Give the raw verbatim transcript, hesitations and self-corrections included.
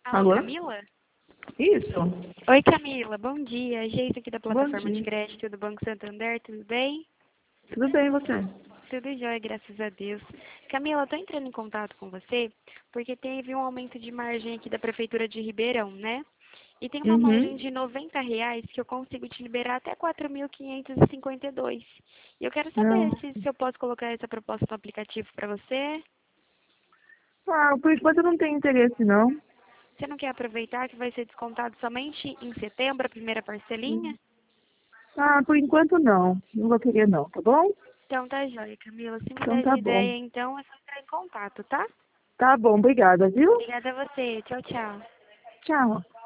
Alô, Alô? Camila? Isso. Oi, Camila. Bom dia. Geise aqui da Bom plataforma de dia. crédito do Banco Santander. Tudo bem? Tudo bem, e você? Tudo jóia, graças a Deus. Camila, eu tô entrando em contato com você porque teve um aumento de margem aqui da Prefeitura de Ribeirão, né? E tem uma margem Uhum. de noventa reais que eu consigo te liberar até quatro mil quinhentos e cinquenta e dois. E eu quero saber Não. se, se eu posso colocar essa proposta no aplicativo para você. Ah, por enquanto eu não tenho interesse, não. Você não quer aproveitar que vai ser descontado somente em setembro, a primeira parcelinha? Ah, por enquanto não. Não vou querer, não, tá bom? Então tá jóia, Camila. Se Então mudar de tá bom. ideia, então é só entrar em contato, tá? Tá bom, obrigada, viu? Obrigada a você. Tchau, tchau. Tchau.